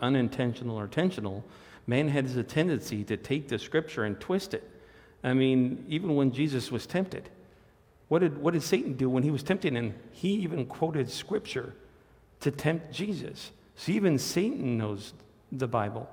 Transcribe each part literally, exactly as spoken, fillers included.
unintentional or intentional, man has a tendency to take the scripture and twist it. I mean, even when Jesus was tempted, what did what did Satan do when he was tempted? And he even quoted scripture to tempt Jesus. So even Satan knows the Bible.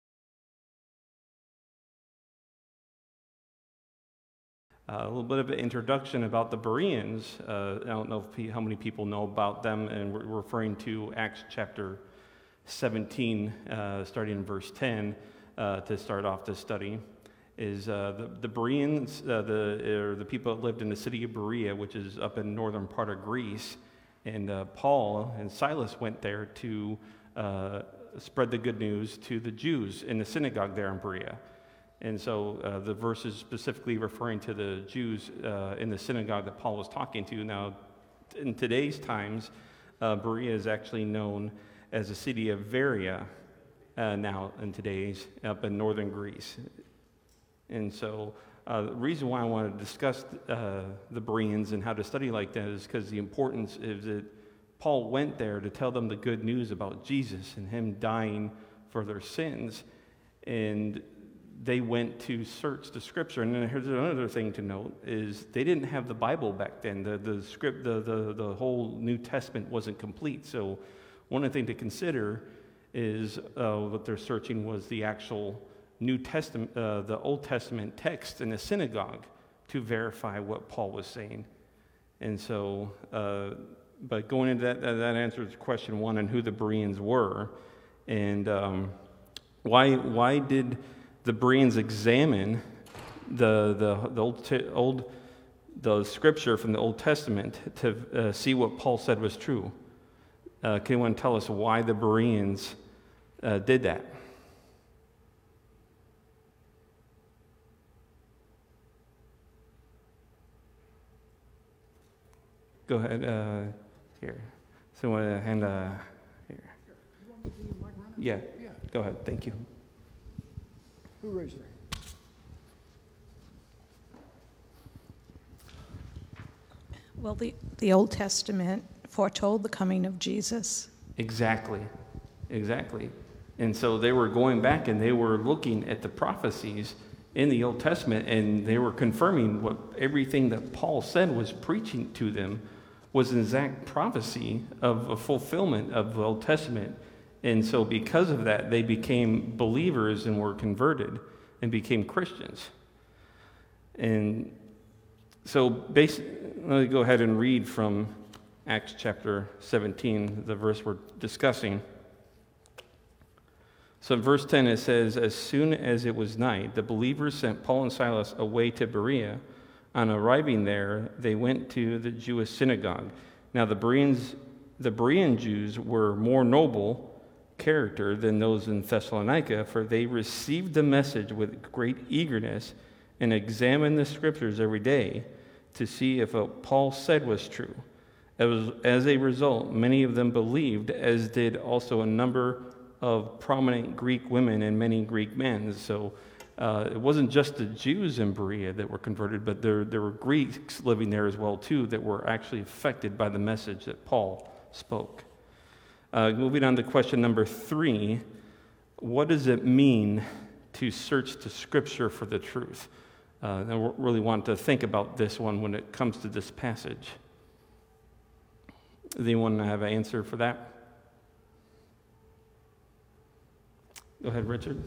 Uh, a little bit of an introduction about the Bereans. Uh, I don't know if, how many people know about them, and we're referring to Acts chapter seventeen, uh, starting in verse ten, uh, to start off this study. Is uh, the, the Bereans, uh, the, or the people that lived in the city of Berea, which is up in northern part of Greece, and uh, Paul and Silas went there to uh, spread the good news to the Jews in the synagogue there in Berea. And so uh, the verse is specifically referring to the Jews uh, in the synagogue that Paul was talking to. Now, in today's times, uh, Berea is actually known as the city of Veria uh, now in today's, up in northern Greece. And so uh, the reason why I want to discuss uh, the Bereans and how to study like that is because the importance is that Paul went there to tell them the good news about Jesus and him dying for their sins. And they went to search the scripture. And then here's another thing to note is they didn't have the Bible back then. The the script, the the, the whole New Testament wasn't complete. So one of the things to consider is uh, what they're searching was the actual New Testament, uh, the Old Testament text in the synagogue to verify what Paul was saying. And so, uh, but going into that, that answers question one on who the Bereans were. And um, why why did the Bereans examine the the, the old, old the scripture from the Old Testament to uh, see what Paul said was true? Uh, can anyone tell us why the Bereans uh, did that? Go ahead. Uh, here. Someone uh, hand uh, here. Yeah. Yeah. Go ahead. Thank you. Who raised their hand? Well, the, the Old Testament foretold the coming of Jesus. Exactly. Exactly. And so they were going back and they were looking at the prophecies in the Old Testament, and they were confirming what everything that Paul said was preaching to them was an exact prophecy of a fulfillment of the Old Testament. And so because of that, they became believers and were converted and became Christians. And so basically, let me go ahead and read from Acts chapter seventeen, the verse we're discussing. So in verse ten it says, "As soon as it was night, the believers sent Paul and Silas away to Berea. On arriving there, they went to the Jewish synagogue. Now the Bereans, the Berean Jews were more noble character than those in Thessalonica, for they received the message with great eagerness and examined the scriptures every day to see if what Paul said was true. As, as a result, many of them believed, as did also a number of prominent Greek women and many Greek men." So uh, it wasn't just the Jews in Berea that were converted, but there, there were Greeks living there as well, too, that were actually affected by the message that Paul spoke. Uh, moving on to question number three, what does it mean to search the Scripture for the truth? Uh, and we really want to think about this one when it comes to this passage. Does anyone have an answer for that? Go ahead, Richard.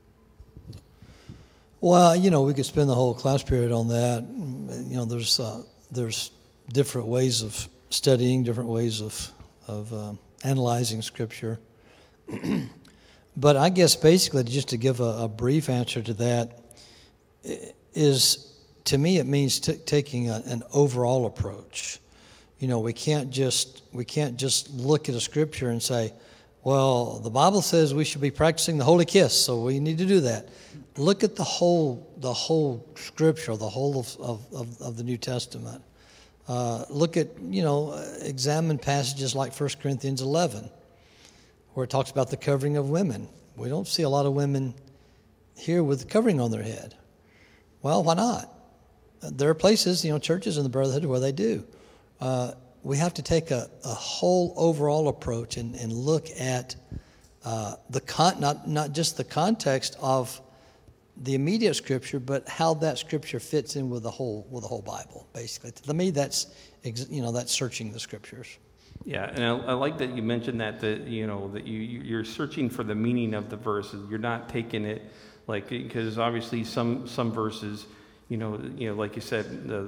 Well, you know, we could spend the whole class period on that. You know, there's uh, there's different ways of studying, different ways of of uh, analyzing Scripture. But I guess basically, just to give a, a brief answer to that, is, to me, it means t- taking a, an overall approach. You know, we can't just we can't just look at a Scripture and say, well, the Bible says we should be practicing the holy kiss, so we need to do that. Look at the whole the whole Scripture, the whole of of, of the New Testament. Uh, look at, you know, examine passages like First Corinthians eleven, where it talks about the covering of women. We don't see a lot of women here with the covering on their head. Well, why not? There are places, you know, churches in the Brotherhood where they do. Uh, we have to take a, a whole overall approach and, and look at uh, the con- not not just the context of the immediate Scripture, but how that Scripture fits in with the whole with the whole Bible. Basically, to me, that's you know that's searching the Scriptures. Yeah, and I, I like that you mentioned that that you know that you you're searching for the meaning of the verses. You're not taking it like, because obviously some some verses, you know, you know, like you said, the,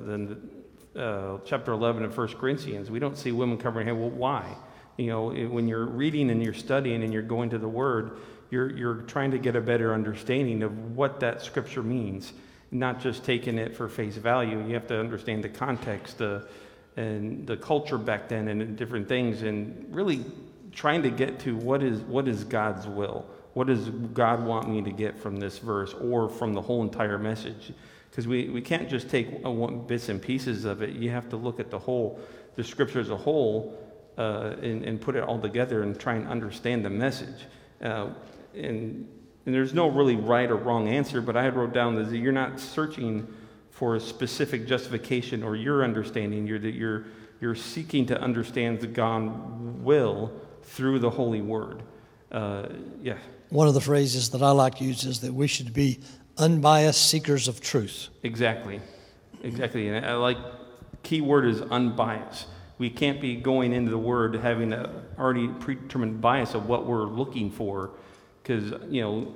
the uh, chapter eleven of First Corinthians, we don't see women covering hair. Well, why? You know, it, when you're reading and you're studying and you're going to the Word, you're you're trying to get a better understanding of what that Scripture means, not just taking it for face value. You have to understand the context, uh, and the culture back then, and different things, and really trying to get to what is what is God's will. What does God want me to get from this verse or from the whole entire message? Because we, we can't just take one, bits and pieces of it. You have to look at the whole, the Scripture as a whole, uh, and, and put it all together and try and understand the message. Uh, and, and there's no really right or wrong answer, but I had wrote down that you're not searching for a specific justification or your understanding. You're that you're you're seeking to understand the God will through the Holy Word. Uh, yeah. One of the phrases that I like to use is that we should be unbiased seekers of truth. Exactly, exactly. And I like, key word is unbiased. We can't be going into the Word having a already predetermined bias of what we're looking for, because you know,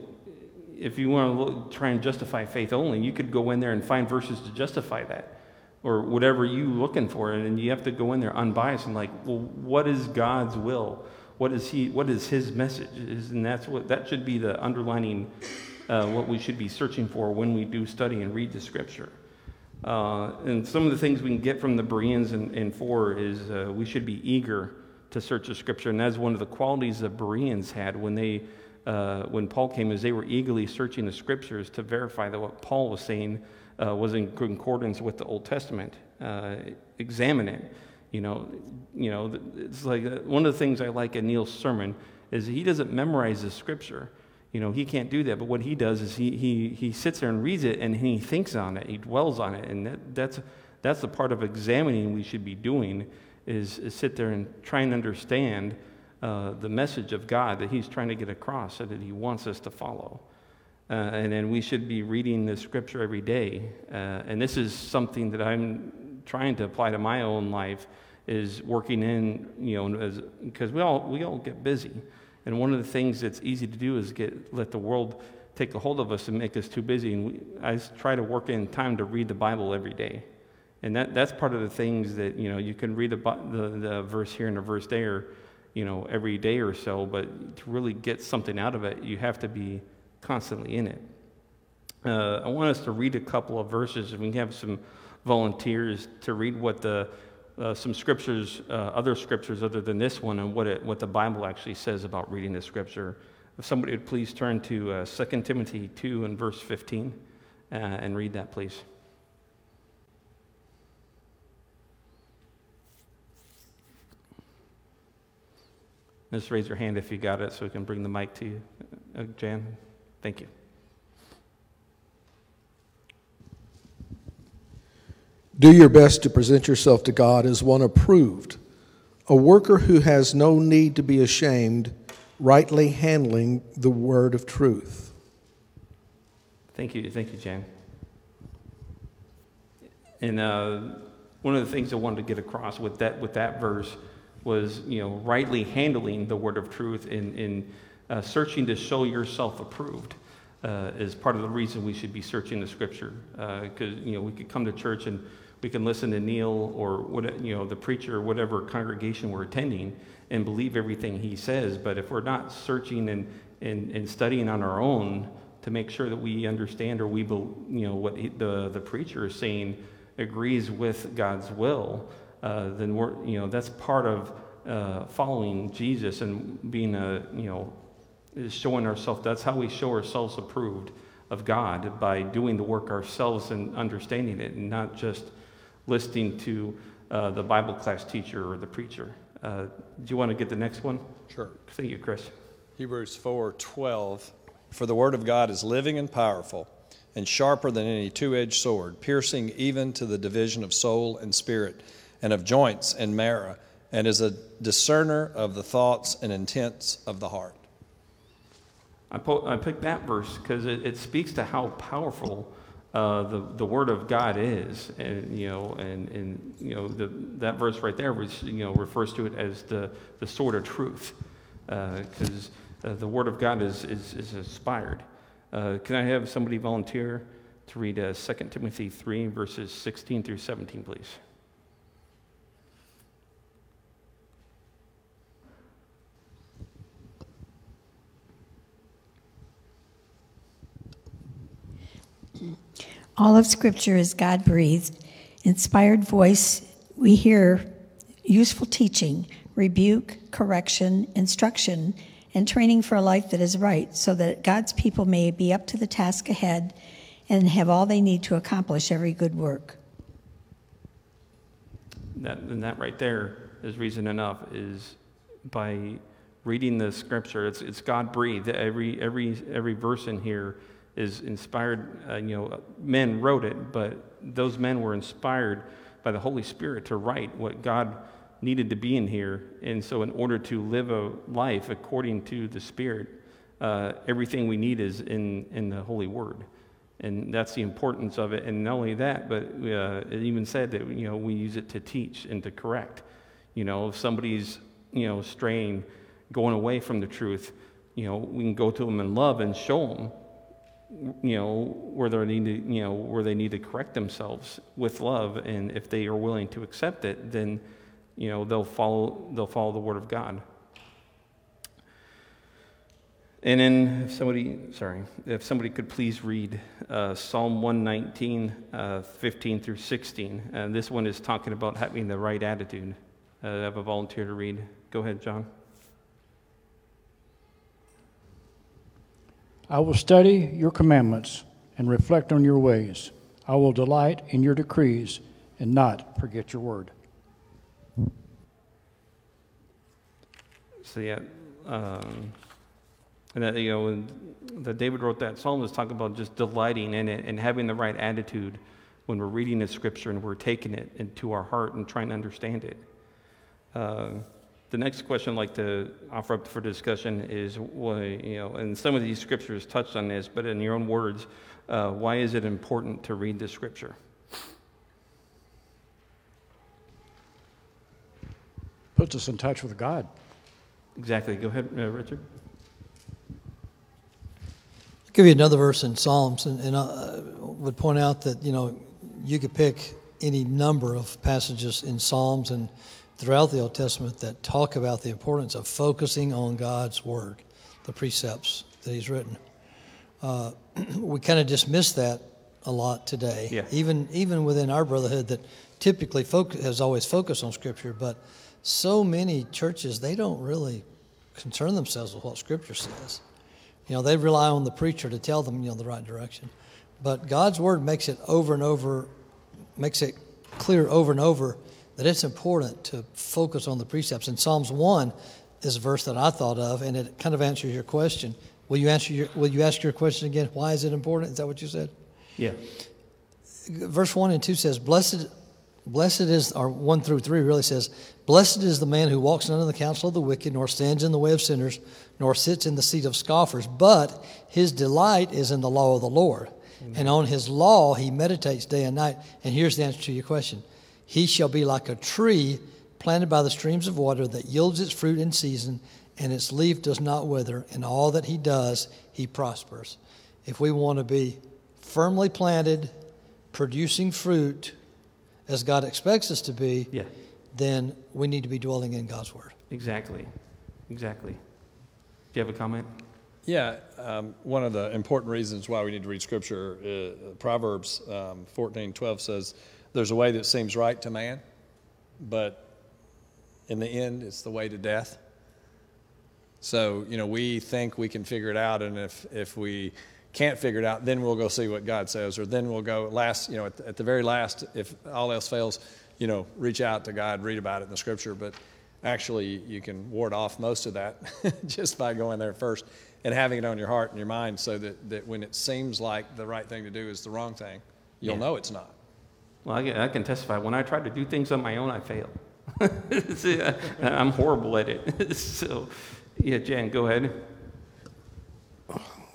if you want to look, try and justify faith only, you could go in there and find verses to justify that, or whatever you're looking for, and then you have to go in there unbiased and like, well, what is God's will? What is he? What is His message? Is, and that's what that should be the underlining, uh, what we should be searching for when we do study and read the Scripture. Uh, and some of the things we can get from the Bereans and, and four is uh, we should be eager to search the Scripture, and that's one of the qualities the Bereans had when they, uh, when Paul came, is they were eagerly searching the Scriptures to verify that what Paul was saying uh, was in concordance with the Old Testament. Uh, examine it. You know, you know, it's like uh, one of the things I like in Neil's sermon is he doesn't memorize the Scripture. You know, he can't do that. But what he does is he he he sits there and reads it, and he thinks on it, he dwells on it, and that, that's that's the part of examining we should be doing is, is sit there and try and understand uh, the message of God that He's trying to get across, and that He wants us to follow. Uh, and then we should be reading the Scripture every day. Uh, and this is something that I'm trying to apply to my own life. Is working in, you know, as because we all we all get busy, and one of the things that's easy to do is get let the world take a hold of us and make us too busy. And we, I try to work in time to read the Bible every day, and that that's part of the things that you know you can read the the, the verse here and a verse there, you know, every day or so. But to really get something out of it, you have to be constantly in it. Uh, I want us to read a couple of verses, and we can have some volunteers to read what the Uh, some scriptures, uh, other scriptures other than this one, and what it, what the Bible actually says about reading the Scripture. If somebody would please turn to uh, Second Timothy two and verse fifteen uh, and read that, please. Just raise your hand if you got it so we can bring the mic to you. Uh, Jan, thank you. Do your best to present yourself to God as one approved, a worker who has no need to be ashamed, rightly handling the word of truth. Thank you. Thank you, Jan. And uh, one of the things I wanted to get across with that with that verse was, you know, rightly handling the word of truth in, in uh, searching to show yourself approved. Uh, is part of the reason we should be searching the Scripture, because uh, you know we could come to church and we can listen to Neil or what you know the preacher or whatever congregation we're attending and believe everything he says, but if we're not searching and and, and studying on our own to make sure that we understand or we you know what he, the the preacher is saying agrees with God's will, uh, then we're you know that's part of uh, following Jesus and being a you know. is showing ourselves. That's how we show ourselves approved of God, by doing the work ourselves and understanding it, and not just listening to uh, the Bible class teacher or the preacher. Uh, do you want to get the next one? Sure. Thank you, Chris. Hebrews four twelve. For the word of God is living and powerful, and sharper than any two-edged sword, piercing even to the division of soul and spirit, and of joints and marrow, and is a discerner of the thoughts and intents of the heart. I, po- I picked that verse because it, it speaks to how powerful uh, the the Word of God is, and you know, and and you know, the, that verse right there was you know refers to it as the the sword of truth, because uh, uh, the Word of God is is, is inspired. Uh, can I have somebody volunteer to read uh, Second Timothy three verses sixteen through seventeen, please? All of Scripture is God-breathed, inspired voice. We hear useful teaching, rebuke, correction, instruction, and training for a life that is right, so that God's people may be up to the task ahead and have all they need to accomplish every good work. That, and that right there is reason enough, is by reading the Scripture. It's it's God-breathed. Every every every verse in here is inspired. Uh, you know, men wrote it, but those men were inspired by the Holy Spirit to write what God needed to be in here. And so in order to live a life according to the Spirit, uh, everything we need is in, in the Holy Word. And that's the importance of it. And not only that, but uh, it even said that, you know, we use it to teach and to correct. You know, if somebody's, you know, straying, going away from the truth, you know, we can go to them in love and show them, you know, where they need to, you know, where they need to correct themselves with love, and if they are willing to accept it, then, you know, they'll follow, they'll follow the Word of God. And then, if somebody, sorry, if somebody could please read uh, Psalm one nineteen, uh, fifteen through sixteen. And this one is talking about having the right attitude. Uh, I have a volunteer to read. Go ahead, John. I will study your commandments and reflect on your ways. I will delight in your decrees and not forget your word. So yeah, um, and that, you know, when that David wrote that psalm was talking about just delighting in it and having the right attitude when we're reading the Scripture and we're taking it into our heart and trying to understand it. Uh, The next question I'd like to offer up for discussion is, why, you know, and some of these scriptures touched on this, but in your own words, uh, why is it important to read the Scripture? Puts us in touch with God. Exactly. Go ahead, uh, Richard. I'll give you another verse in Psalms, and, and I would point out that, you know, you could pick any number of passages in Psalms and throughout the Old Testament that talk about the importance of focusing on God's Word, the precepts that He's written. Uh, we kind of dismiss that a lot today, yeah. even even within our brotherhood that typically focus, has always focused on Scripture, but so many churches, they don't really concern themselves with what Scripture says. You know, they rely on the preacher to tell them, you know, the right direction. But God's Word makes it over and over, makes it clear over and over that it's important to focus on the precepts. And Psalms one is a verse that I thought of, and it kind of answers your question. Will you answer your? Will you ask your question again? Why is it important? Is that what you said? Yeah. Verse one and two says, "Blessed, blessed is," or one through three really says, "Blessed is the man who walks not in the counsel of the wicked, nor stands in the way of sinners, nor sits in the seat of scoffers. But his delight is in the law of the Lord, mm-hmm. and on his law he meditates day and night." And here's the answer to your question. He shall be like a tree planted by the streams of water that yields its fruit in season, and its leaf does not wither. In all that he does, he prospers. If we want to be firmly planted, producing fruit, as God expects us to be, Yeah. then we need to be dwelling in God's Word. Exactly. Exactly. Do you have a comment? Yeah, um, one of the important reasons why we need to read Scripture, uh, Proverbs um, fourteen twelve says, "There's a way that seems right to man, but in the end, it's the way to death." So, you know, we think we can figure it out, and if, if we can't figure it out, then we'll go see what God says, or then we'll go last, you know, at the, at the very last, if all else fails, you know, reach out to God, read about it in the Scripture. But actually, you can ward off most of that just by going there first and having it on your heart and your mind, so that, that when it seems like the right thing to do is the wrong thing, you'll Yeah. know it's not. Well, I can, I can testify. When I try to do things on my own, I fail. See, I, I'm horrible at it. So, yeah, Jan, go ahead.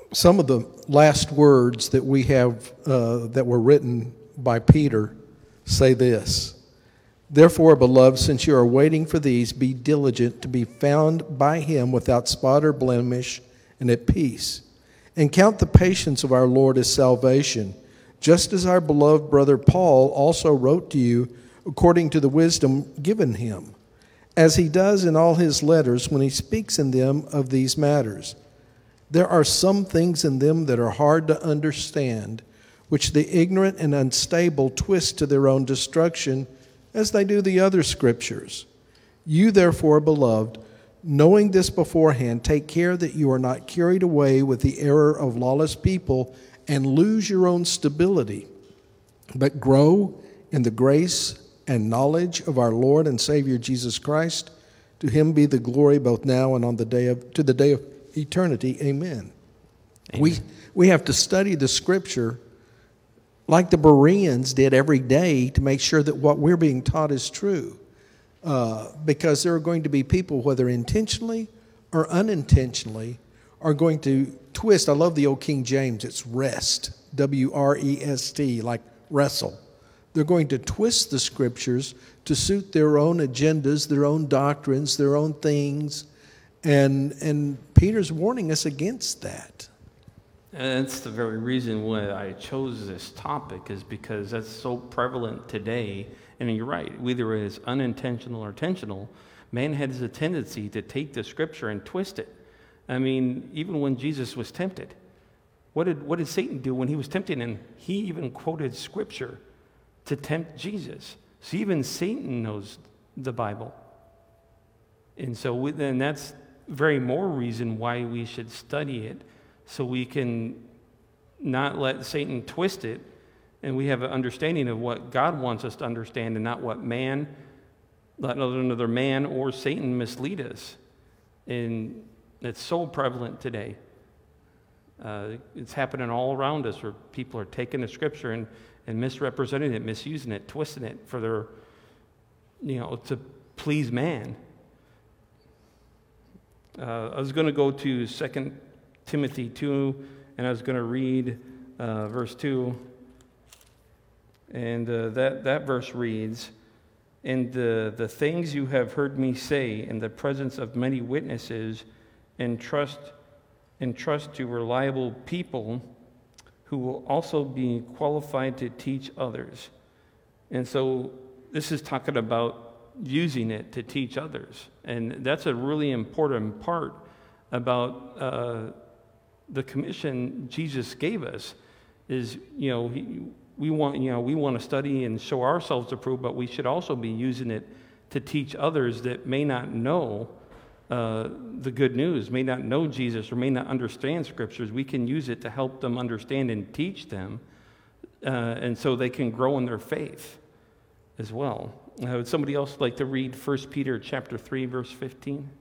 some of the last words that we have uh, that were written by Peter say this: "Therefore, beloved, since you are waiting for these, be diligent to be found by him without spot or blemish and at peace. And count the patience of our Lord as salvation, just as our beloved brother Paul also wrote to you according to the wisdom given him, as he does in all his letters when he speaks in them of these matters. There are some things in them that are hard to understand, which the ignorant and unstable twist to their own destruction, as they do the other scriptures. You therefore, beloved, knowing this beforehand, take care that you are not carried away with the error of lawless people and lose your own stability, but grow in the grace and knowledge of our Lord and Savior Jesus Christ. To him be the glory both now and on the day of to the day of eternity. Amen." Amen. We we have to study the scripture like the Bereans did every day to make sure that what we're being taught is true. Uh, because there are going to be people, whether intentionally or unintentionally, are going to twist. I love the old King James. It's rest, W R E S T, like wrestle. They're going to twist the scriptures to suit their own agendas, their own doctrines, their own things. And, and Peter's warning us against that. And that's the very reason why I chose this topic, is because that's so prevalent today. And you're right, whether it is unintentional or intentional, man has a tendency to take the scripture and twist it. I mean, even when Jesus was tempted, what did what did Satan do when he was tempted? And he even quoted scripture to tempt Jesus. So even Satan knows the Bible. And so we, then that's very more reason why we should study it, so we can not let Satan twist it, and we have an understanding of what God wants us to understand and not what man, let another man or Satan mislead us. And it's so prevalent today. Uh, it's happening all around us, where people are taking the scripture and, and misrepresenting it, misusing it, twisting it for their, you know, to please man. Uh, I was going to go to Second Timothy two, and I was going to read uh, verse two. And uh, that, that verse reads, "And the, the things you have heard me say in the presence of many witnesses, entrust, entrust to reliable people who will also be qualified to teach others." And so this is talking about using it to teach others. And that's a really important part about uh, the commission Jesus gave us, is, you know, he, we want, you know, we want to study and show ourselves approved, but we should also be using it to teach others that may not know uh, the good news, may not know Jesus, or may not understand scriptures. We can use it to help them understand and teach them, uh, and so they can grow in their faith as well. Uh, would somebody else like to read First Peter chapter three, verse fifteen?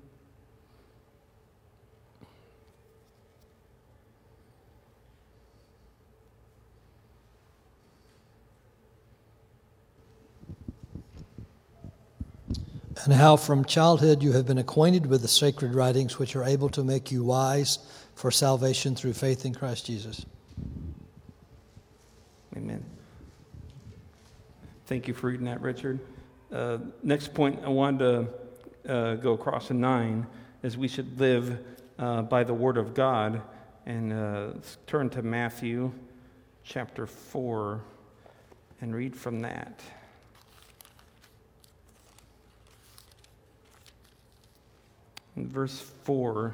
And how from childhood you have been acquainted with the sacred writings, which are able to make you wise for salvation through faith in Christ Jesus. Amen. Thank you for reading that, Richard. Uh, next point I wanted to uh, go across in nine is we should live uh, by the Word of God. And uh, let's turn to Matthew chapter four and read from that. In verse four,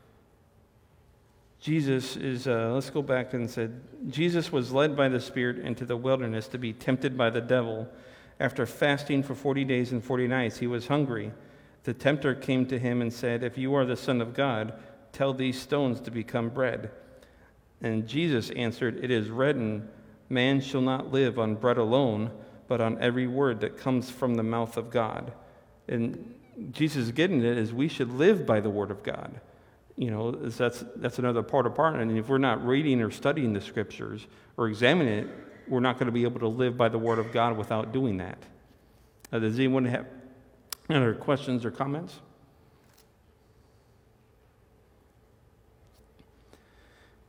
Jesus is, uh, let's go back and said, Jesus was led by the Spirit into the wilderness to be tempted by the devil. After fasting for forty days and forty nights, he was hungry. The tempter came to him and said, "If you are the Son of God, tell these stones to become bread." And Jesus answered, "It is written, man shall not live on bread alone, but on every word that comes from the mouth of God." And Jesus is getting it is we should live by the Word of God. You know, that's that's another part of part. And if we're not reading or studying the Scriptures or examining it, we're not going to be able to live by the Word of God without doing that. Uh, does anyone have any other questions or comments?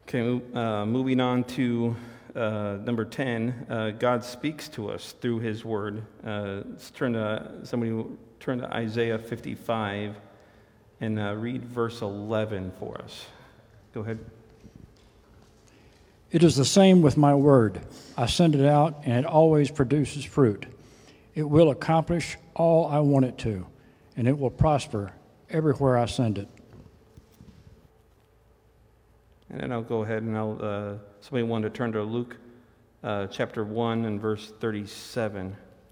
Okay, uh, moving on to uh, number ten. Uh, God speaks to us through His Word. Uh, let's turn to somebody turn to Isaiah fifty-five and uh, read verse eleven for us. Go ahead. It is the same with my word. I send it out, and it always produces fruit. It will accomplish all I want it to, and it will prosper everywhere I send it. And then I'll go ahead and I'll, uh, somebody wanted to turn to Luke uh, chapter one and verse thirty-seven.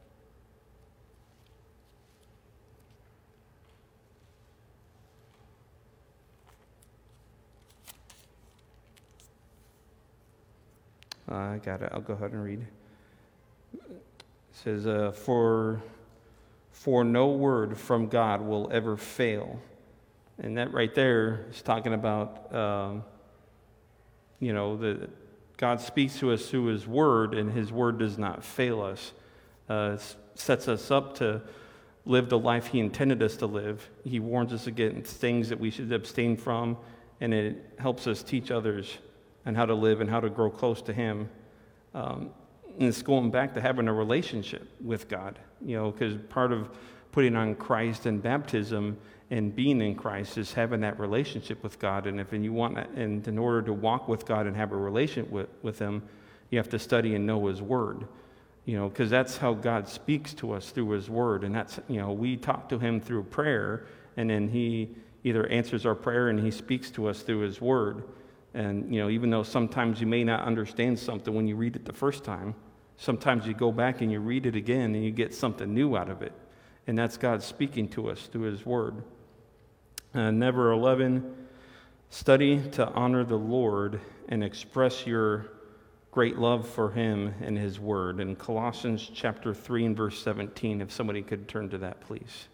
Uh, I got it. I'll go ahead and read. It says, uh, for, for no word from God will ever fail. And that right there is talking about, um, you know, the, God speaks to us through His Word, and His Word does not fail us. Uh, it sets us up to live the life He intended us to live. He warns us against things that we should abstain from, and it helps us teach others and how to live and how to grow close to Him. Um, and it's going back to having a relationship with God, you know, because part of putting on Christ and baptism and being in Christ is having that relationship with God. And if and you want that, and in order to walk with God and have a relationship with, with Him, you have to study and know His Word, you know, because that's how God speaks to us, through His Word. And that's, you know, we talk to Him through prayer, and then He either answers our prayer and He speaks to us through His Word. And, you know, even though sometimes you may not understand something when you read it the first time, sometimes you go back and you read it again and you get something new out of it. And that's God speaking to us through His Word. Uh, number eleven, study to honor the Lord and express your great love for Him and His Word. In Colossians chapter three and verse seventeen, if somebody could turn to that, please.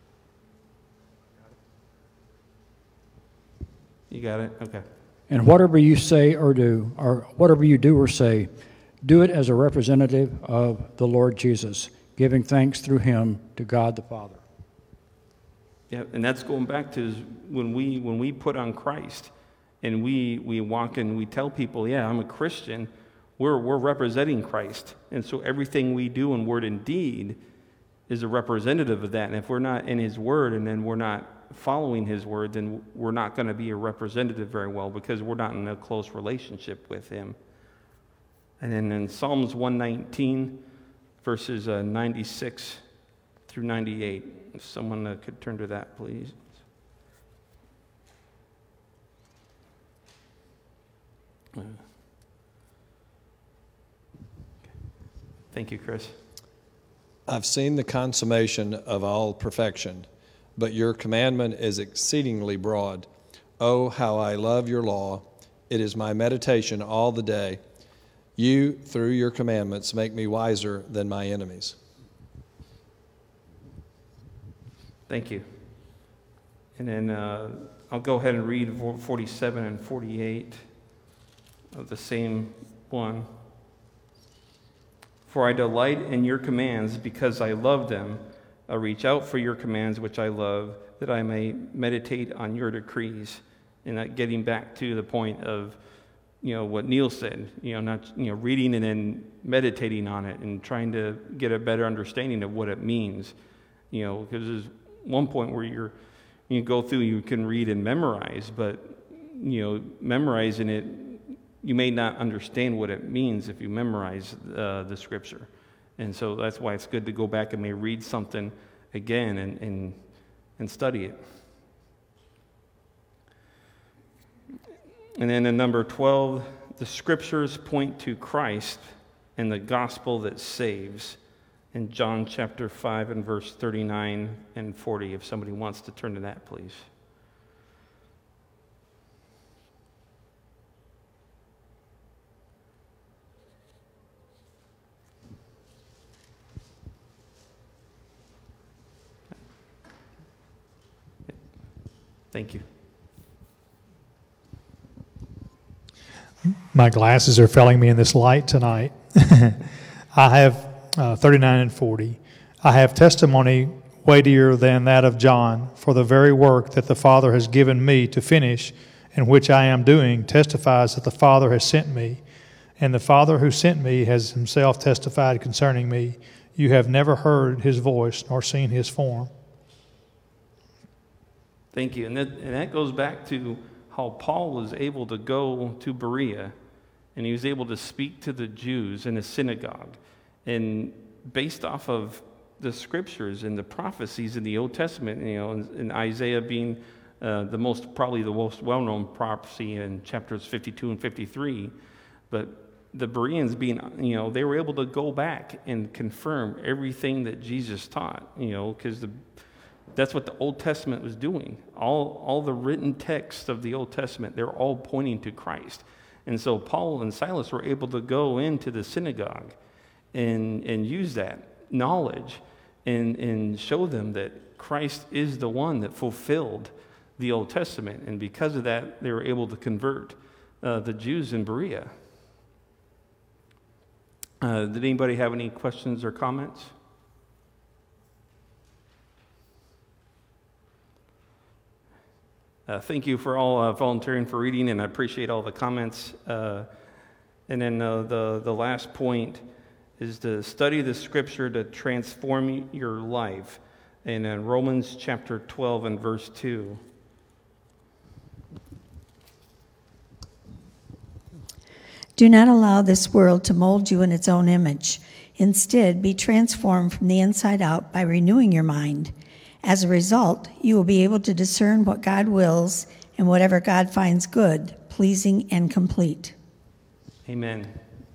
You got it? Okay. And whatever you say or do, or whatever you do or say, do it as a representative of the Lord Jesus, giving thanks through Him to God the Father. Yeah, and that's going back to when we when we put on Christ and we we walk and we tell people, yeah, I'm a Christian, we're we're representing Christ. And so everything we do in word and deed is a representative of that. And if we're not in His Word and then we're not following His Word, then we're not going to be a representative very well, because we're not in a close relationship with Him. And then in Psalms one nineteen, verses uh, ninety-six through ninety-eight, if someone uh, could turn to that, please. Uh, thank you, Chris. I've seen the consummation of all perfection, but your commandment is exceedingly broad. Oh, how I love your law. It is my meditation all the day. You, through your commandments, make me wiser than my enemies. Thank you. And then uh, I'll go ahead and read forty-seven and forty-eight of the same one. For I delight in your commands because I love them. I reach out for your commands, which I love, that I may meditate on your decrees. And that getting back to the point of, you know, what Neil said, you know, not, you know, reading and then meditating on it and trying to get a better understanding of what it means. You know, because there's one point where you're, you go through, you can read and memorize, but, you know, memorizing it, you may not understand what it means if you memorize uh, the scripture. And so that's why it's good to go back and maybe read something again and, and, and study it. And then in number twelve, the scriptures point to Christ and the gospel that saves. In John chapter five and verse thirty-nine and forty, if somebody wants to turn to that, please. Thank you. My glasses are failing me in this light tonight. I have uh, thirty-nine and forty. I have testimony weightier than that of John, for the very work that the Father has given me to finish and which I am doing testifies that the Father has sent me. And the Father who sent me has himself testified concerning me. You have never heard his voice nor seen his form. Thank you. And that, and that goes back to how Paul was able to go to Berea, and he was able to speak to the Jews in a synagogue. And based off of the scriptures and the prophecies in the Old Testament, you know, and, and Isaiah being uh, the most, probably the most well-known prophecy in chapters fifty-two and fifty-three, but the Bereans being, you know, they were able to go back and confirm everything that Jesus taught, you know, because the that's what the Old Testament was doing. All, all the written texts of the Old Testament, they're all pointing to Christ. And so Paul and Silas were able to go into the synagogue and, and use that knowledge and, and show them that Christ is the one that fulfilled the Old Testament. And because of that, they were able to convert uh, the Jews in Berea. Uh, did anybody have any questions or comments? Uh, thank you for all uh, volunteering for reading, and I appreciate all the comments. Uh, and then uh, the, the last point is to study the scripture to transform your life. And in Romans chapter twelve and verse two. Do not allow this world to mold you in its own image. Instead, be transformed from the inside out by renewing your mind. As a result, you will be able to discern what God wills and whatever God finds good, pleasing, and complete. Amen.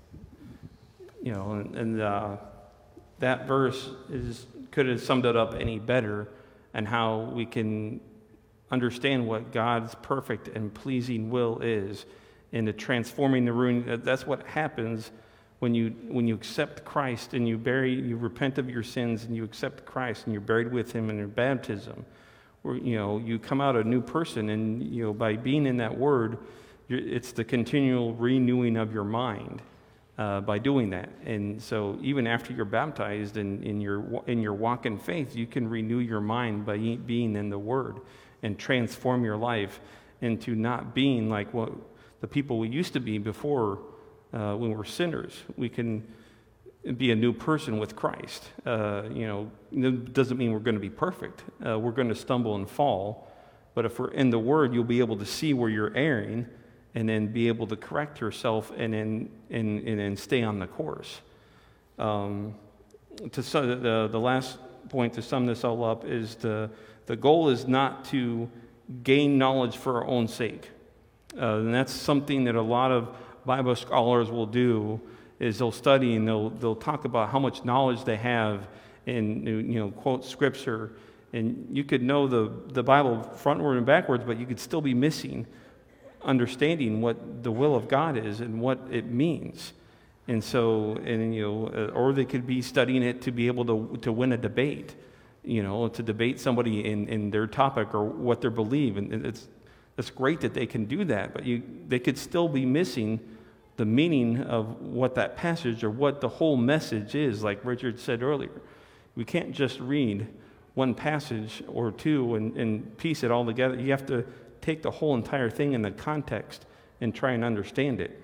You know, and, and uh, that verse is could have summed it up any better, and how we can understand what God's perfect and pleasing will is, and the transforming the ruin. That's what happens when you when you accept Christ and you bury, you repent of your sins and you accept Christ and you're buried with Him in your baptism. Where, you know, you come out a new person, and you know, by being in that Word, you're, it's the continual renewing of your mind uh, by doing that. And so, even after you're baptized and in your in your walk in faith, you can renew your mind by being in the Word and transform your life into not being like what the people we used to be before. Uh, when we're sinners, we can be a new person with Christ. Uh, you know, it doesn't mean we're going to be perfect. Uh, we're going to stumble and fall. But if we're in the Word, you'll be able to see where you're erring, and then be able to correct yourself, and then and, and then stay on the course. Um, to the the last point to sum this all up is the the goal is not to gain knowledge for our own sake, uh, and that's something that a lot of Bible scholars will do, is they'll study and they'll they'll talk about how much knowledge they have and, you know, quote scripture, and you could know the, the Bible frontward and backwards, but you could still be missing understanding what the will of God is and what it means. And so, and you know, or they could be studying it to be able to to win a debate, you know, to debate somebody in, in their topic or what they believe, and it's it's great that they can do that, but you they could still be missing the meaning of what that passage or what the whole message is. Like Richard said earlier, we can't just read one passage or two and, and piece it all together. You have to take the whole entire thing in the context and try and understand it.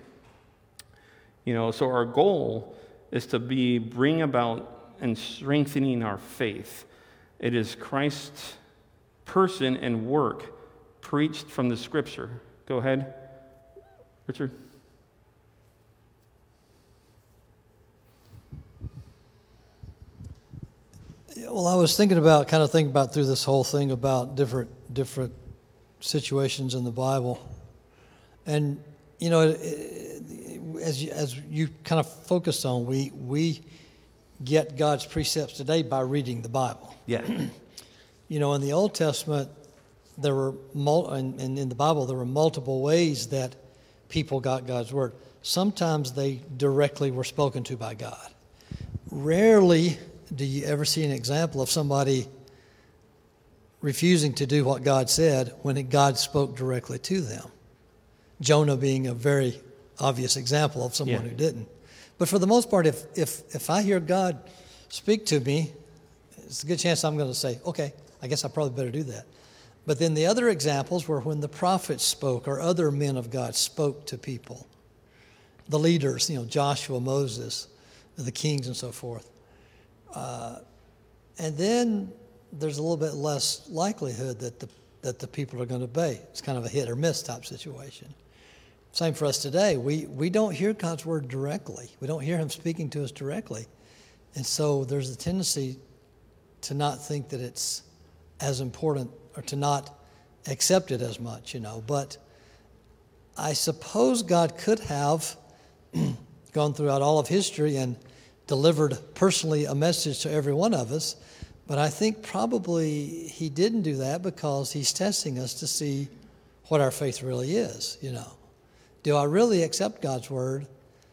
You know, so our goal is to be bring about and strengthening our faith. It is Christ's person and work preached from the scripture. Go ahead, Richard. Well, I was thinking about, kind of thinking about through this whole thing about different different situations in the Bible, and you know, it, it, as you, as you kind of focused on, we we get God's precepts today by reading the Bible. Yeah. You know, in the Old Testament, there were mul- and, and in the Bible there were multiple ways that people got God's word. Sometimes they directly were spoken to by God. Rarely do you ever see an example of somebody refusing to do what God said when it, God spoke directly to them? Jonah being a very obvious example of someone yeah. who didn't. But for the most part, if, if, if I hear God speak to me, it's a good chance I'm going to say, okay, I guess I probably better do that. But then the other examples were when the prophets spoke or other men of God spoke to people. The leaders, you know, Joshua, Moses, the kings and so forth. Uh, and then there's a little bit less likelihood that the that the people are going to obey. It's kind of a hit or miss type situation. Same for us today. We we don't hear God's word directly. We don't hear him speaking to us directly. And so there's a tendency to not think that it's as important or to not accept it as much, you know. But I suppose God could have gone throughout all of history and delivered personally a message to every one of us. But I think probably he didn't do that because he's testing us to see what our faith really is, you know. Do I really accept God's word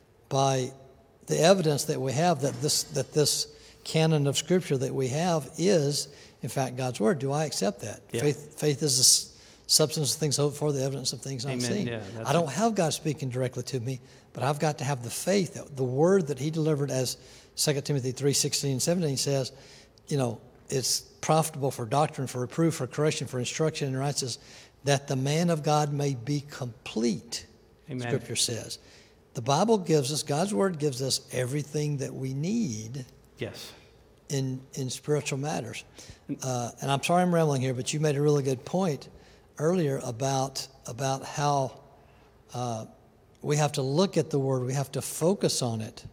by the evidence that we have that this that this canon of Scripture that we have is, in fact, God's word? Do I accept that? Yeah. Faith faith is the substance of things hoped for, the evidence of things not Amen. seen. Yeah, I don't have God speaking directly to me, but I've got to have the faith that the word that he delivered, as Second Timothy three sixteen and seventeen says, you know, it's profitable for doctrine, for reproof, for correction, for instruction in righteousness, that the man of God may be complete. Amen. Scripture says. The Bible gives us, God's word gives us everything that we need Yes. in in spiritual matters. Uh, and I'm sorry I'm rambling here, but you made a really good point earlier about about how uh, we have to look at the word, we have to focus on it,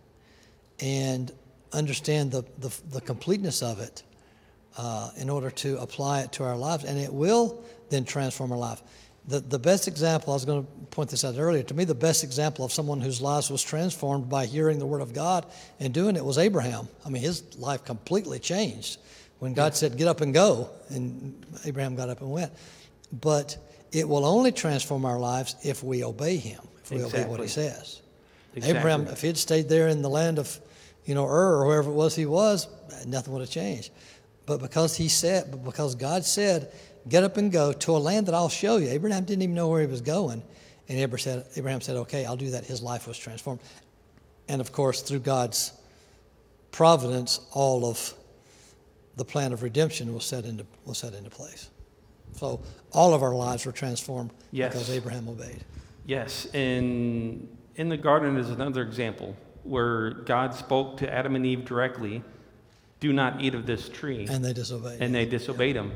and understand the the, the completeness of it uh, in order to apply it to our lives, and it will then transform our life. The the best example, I was going to point this out earlier, to me the best example of someone whose life was transformed by hearing the word of God and doing it was Abraham. I mean, his life completely changed when God said, get up and go, and Abraham got up and went. But it will only transform our lives if we obey him, if we Exactly. obey what he says. Exactly. Abraham, if he'd stayed there in the land of, you know, Ur or wherever it was he was, nothing would have changed. But because he said, but because God said, get up and go to a land that I'll show you. Abraham didn't even know where he was going. And Abraham said, Abraham said, okay, I'll do that. His life was transformed. And of course, through God's providence, all of the plan of redemption was set into was set into place. So all of our lives were transformed Yes. because Abraham obeyed. Yes, and in the garden is another example where God spoke to Adam and Eve directly, do not eat of this tree, And they disobeyed. and they disobeyed him.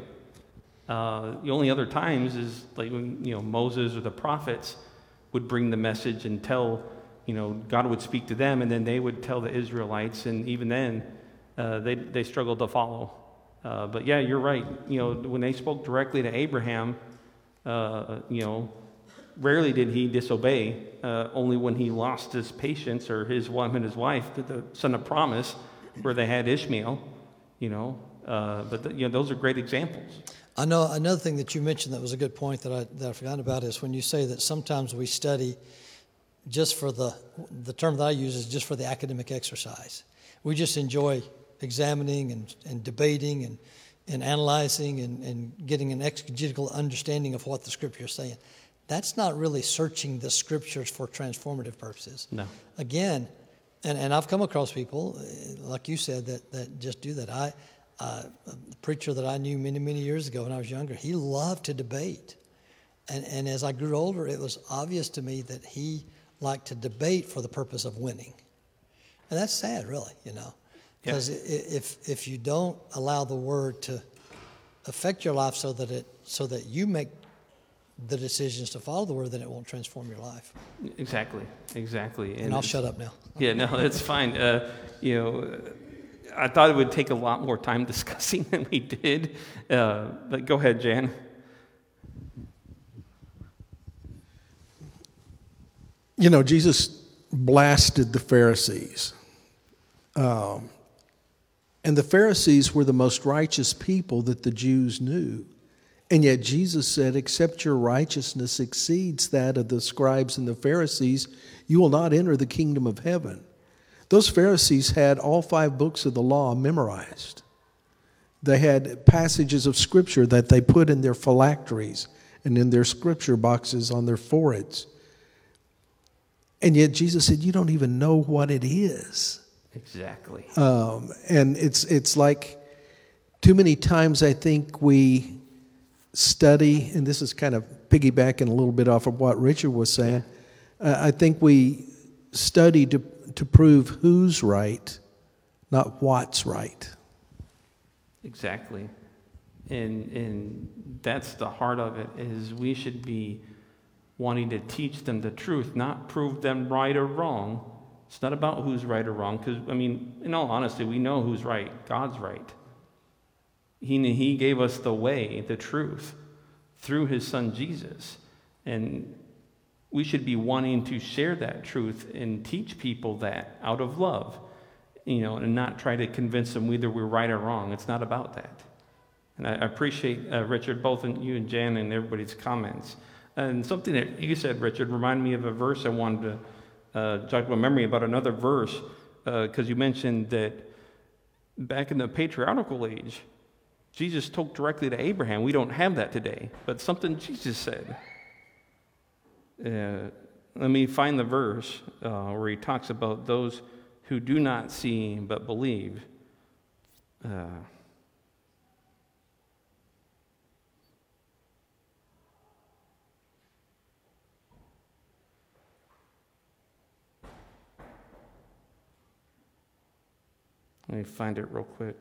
Uh, the only other times is like when, you know, Moses or the prophets would bring the message and tell, you know, God would speak to them, and then they would tell the Israelites, and even then, uh, they they struggled to follow. Uh, but yeah, you're right. You know, when they spoke directly to Abraham, uh, you know, rarely did he disobey. Uh, only when he lost his patience, or his one and his wife, the, the son of promise, where they had Ishmael. You know, uh, but the, you know, those are great examples. I know another thing that you mentioned that was a good point that I that I forgot about is when you say that sometimes we study just for the the term that I use is just for the academic exercise. We just enjoy examining and, and debating and, and analyzing and, and getting an exegetical understanding of what the Scripture is saying. That's not really searching the Scriptures for transformative purposes. No. Again, and, and I've come across people, like you said, that, that just do that. I uh, a preacher that I knew many, many years ago when I was younger, he loved to debate. And, and as I grew older, it was obvious to me that he liked to debate for the purpose of winning. And that's sad, really, you know. Because yeah. if if you don't allow the word to affect your life so that it so that you make the decisions to follow the word, then it won't transform your life. Exactly, exactly. And, and I'll shut up now. Yeah, no, that's fine. Uh, you know, I thought it would take a lot more time discussing than we did. Uh, but go ahead, Jan. You know, Jesus blasted the Pharisees. Um, and the Pharisees were the most righteous people that the Jews knew. And yet Jesus said, except your righteousness exceeds that of the scribes and the Pharisees, you will not enter the kingdom of heaven. Those Pharisees had all five books of the law memorized. They had passages of Scripture that they put in their phylacteries and in their Scripture boxes on their foreheads. And yet Jesus said, you don't even know what it is. Exactly. Um, and it's it's like too many times I think we study, and this is kind of piggybacking a little bit off of what Richard was saying. Uh, I think we study to to prove who's right, not what's right. Exactly. And and that's the heart of it, is we should be wanting to teach them the truth, not prove them right or wrong. It's not about who's right or wrong, because, I mean, in all honesty, we know who's right. God's right. He, he gave us the way, the truth, through his son Jesus. And we should be wanting to share that truth and teach people that out of love, you know, and not try to convince them whether we're right or wrong. It's not about that. And I appreciate, uh, Richard, both in you and Jan and everybody's comments. And something that you said, Richard, reminded me of a verse I wanted to uh, jog my memory about, another verse, because uh, you mentioned that back in the patriarchal age, Jesus spoke directly to Abraham. We don't have that today, but something Jesus said. Uh, let me find the verse uh, where he talks about those who do not see but believe. Uh, Let me find it real quick.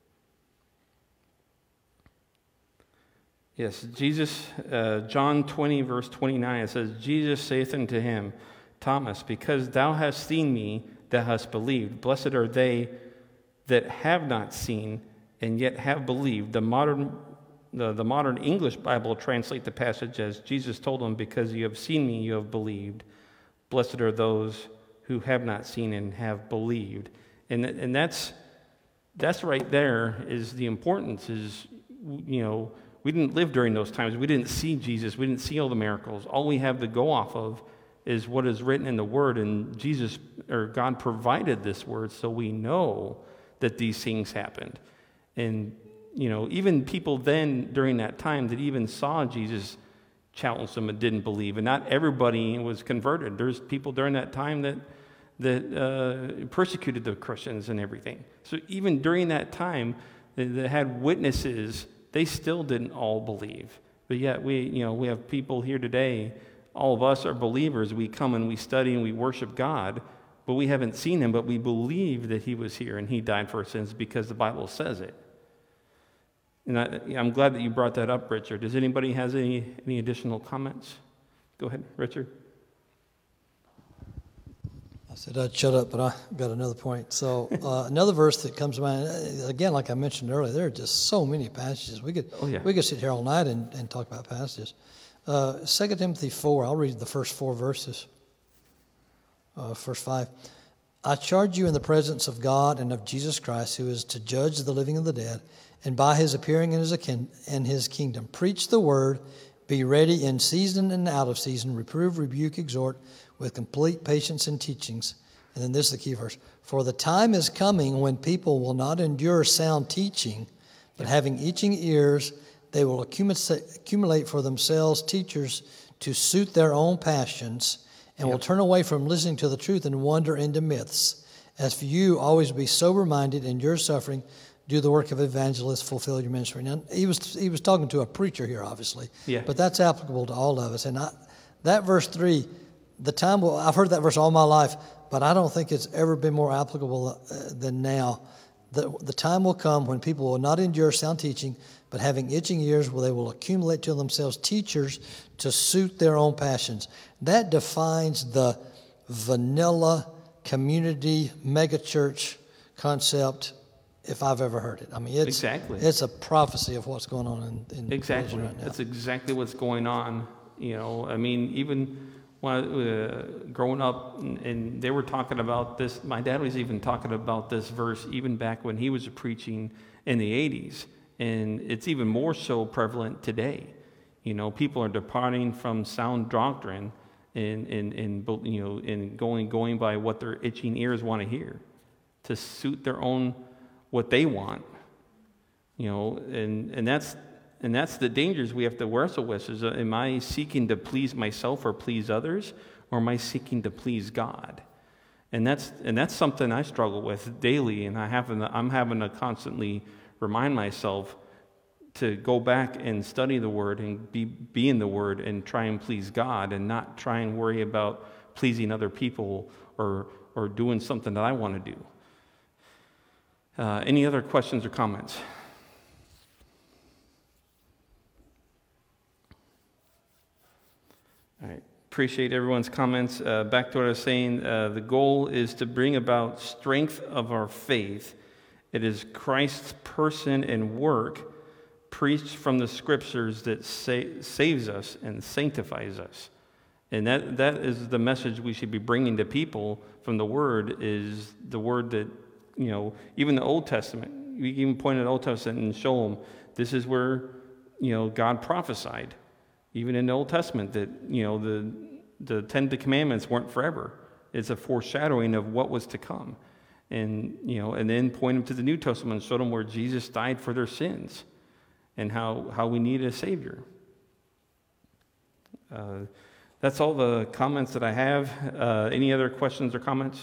Yes, Jesus, uh, John twenty, verse twenty-nine, it says, Jesus saith unto him, Thomas, because thou hast seen me, thou hast believed. Blessed are they that have not seen and yet have believed. The modern, the, the modern English Bible translate the passage as Jesus told him, because you have seen me, you have believed. Blessed are those who have not seen and have believed. And and that's that's right there is the importance is, you know, we didn't live during those times. We didn't see Jesus. We didn't see all the miracles. All we have to go off of is what is written in the Word, and Jesus or God provided this Word so we know that these things happened. And, you know, even people then during that time that even saw Jesus challenged them and didn't believe. And not everybody was converted. There's people during that time that that uh, persecuted the Christians and everything. So even during that time, that, that had witnesses, they still didn't all believe. But yet we, you know, we have people here today. All of us are believers. We come and we study and we worship God, but we haven't seen him. But we believe that he was here and he died for our sins because the Bible says it. And I, I'm glad that you brought that up, Richard. Does anybody has any any additional comments? Go ahead, Richard. I said I'd shut up, but I got another point. So uh, another verse that comes to mind, again, like I mentioned earlier, there are just so many passages. We could oh, yeah. we could sit here all night and, and talk about passages. Uh, Second Timothy four, I'll read the first four verses. Uh, verse five. I charge you in the presence of God and of Jesus Christ, who is to judge the living and the dead, and by his appearing in his, in his kingdom, preach the word, be ready in season and out of season, reprove, rebuke, exhort, with complete patience and teachings. And then this is the key verse. For the time is coming when people will not endure sound teaching, but having itching ears, they will accumulate for themselves teachers to suit their own passions, and yep. will turn away from listening to the truth and wander into myths. As for you, always be sober-minded in your suffering, do the work of evangelists, fulfill your ministry. Now, he was he was talking to a preacher here, obviously, yeah. but that's applicable to all of us. And I, that verse three, the time will, I've heard that verse all my life, but I don't think it's ever been more applicable uh, than now. The, the time will come when people will not endure sound teaching, but having itching ears, where they will accumulate to themselves teachers to suit their own passions. That defines the vanilla community megachurch concept, if I've ever heard it. I mean, it's exactly. it's a prophecy of what's going on in, in exactly. right now. That's exactly what's going on. You know, I mean, even when uh, growing up, and, and they were talking about this. My dad was even talking about this verse even back when he was preaching in the eighties, and it's even more so prevalent today. You know, people are departing from sound doctrine and and, and you know, and going going by what their itching ears want to hear, to suit their own what they want. You know, and and that's. And that's the dangers we have to wrestle with. Is, uh, am I seeking to please myself or please others, or am I seeking to please God? And that's and that's something I struggle with daily, and I have I'm having to constantly remind myself to go back and study the Word and be, be in the Word and try and please God and not try and worry about pleasing other people or, or doing something that I want to do. Uh, any other questions or comments? All right. Appreciate everyone's comments. Uh, back to what I was saying, uh, the goal is to bring about strength of our faith. It is Christ's person and work preached from the Scriptures that sa- saves us and sanctifies us. And that, that is the message we should be bringing to people from the Word, is the Word that, you know, even the Old Testament, we can even point at the Old Testament and show them this is where, you know, God prophesied. Even in the Old Testament, that, you know, the the Ten Commandments weren't forever. It's a foreshadowing of what was to come. And, you know, and then point them to the New Testament and show them where Jesus died for their sins and how, how we need a Savior. Uh, that's all the comments that I have. Uh, any other questions or comments?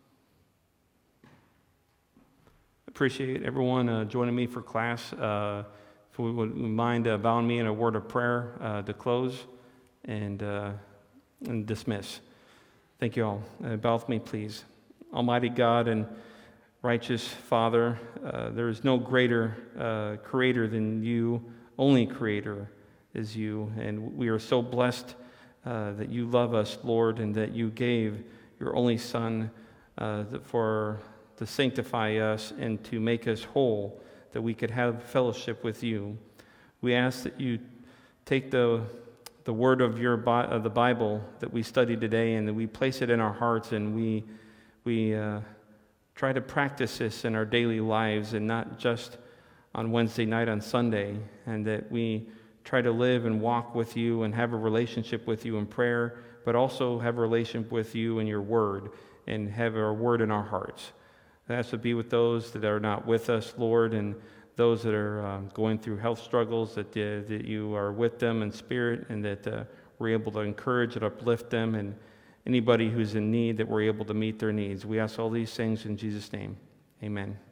Appreciate everyone uh, joining me for class. Uh, If we would mind uh, bowing me in a word of prayer uh, to close and, uh, and dismiss. Thank you all. Uh, bow with me, please. Almighty God and righteous Father, uh, there is no greater uh, creator than you. Only creator is you. And we are so blessed uh, that you love us, Lord, and that you gave your only Son uh, for to sanctify us and to make us whole, that we could have fellowship with you. We ask that you take the the word of your of the Bible that we studied today, and that we place it in our hearts, and we we uh, try to practice this in our daily lives, and not just on Wednesday night, on Sunday, and that we try to live and walk with you and have a relationship with you in prayer, but also have a relationship with you in your word, and have our word in our hearts. I ask to be with those that are not with us, Lord, and those that are uh, going through health struggles, that, uh, that you are with them in spirit, and that uh, we're able to encourage and uplift them, and anybody who's in need, that we're able to meet their needs. We ask all these things in Jesus' name. Amen.